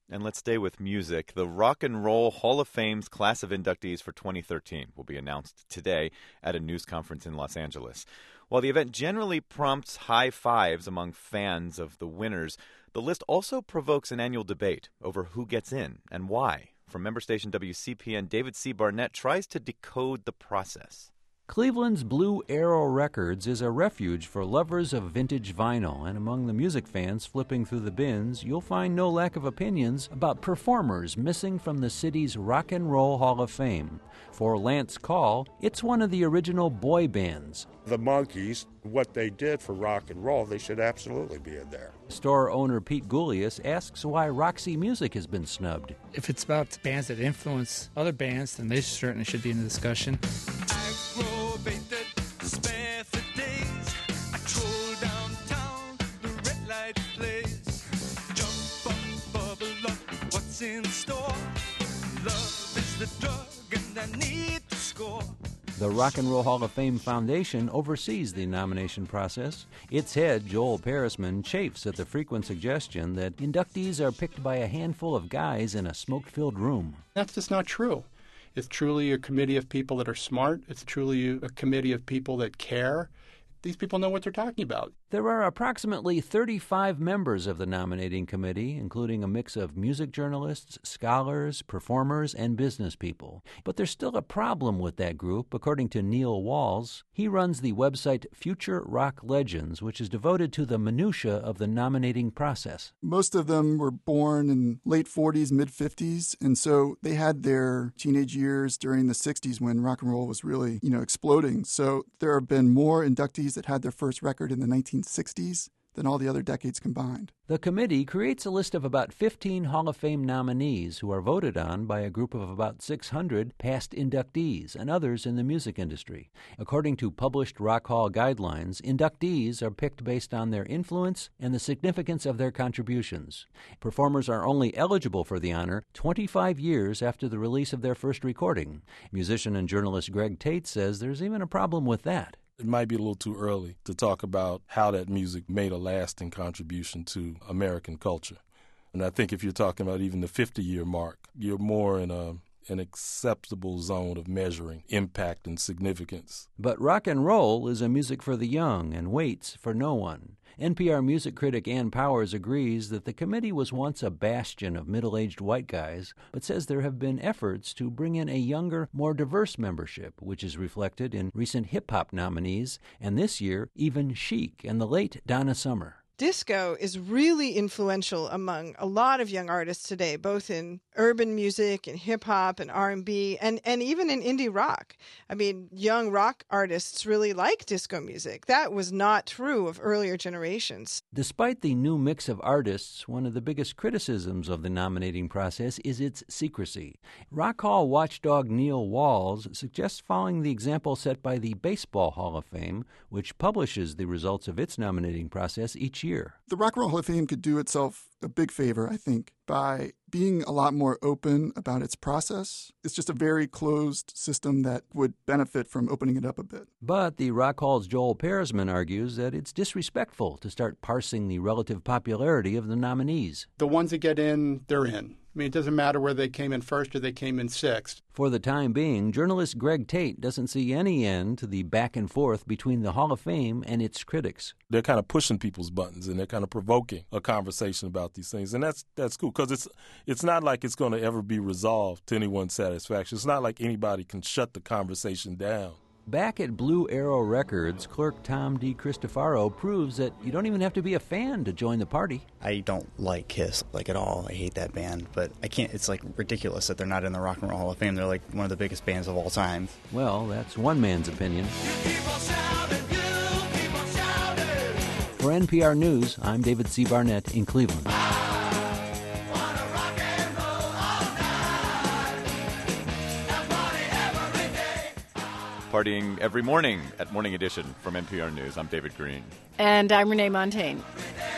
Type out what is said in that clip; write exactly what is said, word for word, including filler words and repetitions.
And let's stay with music. The Rock and Roll Hall of Fame's class of inductees for twenty thirteen will be announced today at a news conference in Los Angeles. While the event generally prompts high fives among fans of the winners, the list also provokes an annual debate over who gets in and why. From member station W C P N, David C. Barnett tries to decode the process. Cleveland's Blue Arrow Records is a refuge for lovers of vintage vinyl, and among the music fans flipping through the bins, you'll find no lack of opinions about performers missing from the city's Rock and Roll Hall of Fame. For Lance Call, it's one of the original boy bands. The Monkees, what they did for rock and roll, they should absolutely be in there. Store owner Pete Goulias asks why Roxy Music has been snubbed. If it's about bands that influence other bands, then they certainly should be in the discussion. The Rock and Roll Hall of Fame Foundation oversees the nomination process. Its head, Joel Perisman, chafes at the frequent suggestion that inductees are picked by a handful of guys in a smoke-filled room. That's just not true. It's truly a committee of people that are smart. It's truly a committee of people that care. These people know what they're talking about. There are approximately thirty-five members of the nominating committee, including a mix of music journalists, scholars, performers, and business people. But there's still a problem with that group, according to Neil Walls. He runs the website Future Rock Legends, which is devoted to the minutia of the nominating process. Most of them were born in late forties, mid-fifties, and so they had their teenage years during the sixties when rock and roll was really, you know, exploding. So there have been more inductees that had their first record in the nineteen sixties than all the other decades combined. The committee creates a list of about fifteen Hall of Fame nominees who are voted on by a group of about six hundred past inductees and others in the music industry. According to published Rock Hall guidelines, inductees are picked based on their influence and the significance of their contributions. Performers are only eligible for the honor twenty-five years after the release of their first recording. Musician and journalist Greg Tate says there's even a problem with that. It might be a little too early to talk about how that music made a lasting contribution to American culture. And I think if you're talking about even the fifty-year mark, you're more in a an acceptable zone of measuring impact and significance. But rock and roll is a music for the young and waits for no one. N P R music critic Ann Powers agrees that the committee was once a bastion of middle-aged white guys, but says there have been efforts to bring in a younger, more diverse membership, which is reflected in recent hip-hop nominees, and this year, even Chic and the late Donna Summer. Disco is really influential among a lot of young artists today, both in urban music and hip-hop and R and B and, and even in indie rock. I mean, young rock artists really like disco music. That was not true of earlier generations. Despite the new mix of artists, one of the biggest criticisms of the nominating process is its secrecy. Rock Hall watchdog Neil Walls suggests following the example set by the Baseball Hall of Fame, which publishes the results of its nominating process each year. Year. The Rock and Roll Hall of Fame could do itself a big favor, I think, by being a lot more open about its process. It's just a very closed system that would benefit from opening it up a bit. But the Rock Hall's Joel Perisman argues that it's disrespectful to start parsing the relative popularity of the nominees. The ones that get in, they're in. I mean, it doesn't matter whether they came in first or they came in sixth. For the time being, journalist Greg Tate doesn't see any end to the back and forth between the Hall of Fame and its critics. They're kind of pushing people's buttons and they're kind of provoking a conversation about these things. And that's that's cool because it's, it's not like it's going to ever be resolved to anyone's satisfaction. It's not like anybody can shut the conversation down. Back at Blue Arrow Records, clerk Tom DiCristofaro proves that you don't even have to be a fan to join the party. I don't like Kiss, like, at all. I hate that band, but I can't. It's, like, ridiculous that they're not in the Rock and Roll Hall of Fame. They're, like, one of the biggest bands of all time. Well, that's one man's opinion. For N P R News, I'm David C. Barnett in Cleveland. Partying every morning at Morning Edition from N P R News. I'm David Green. And I'm Renee Montagne.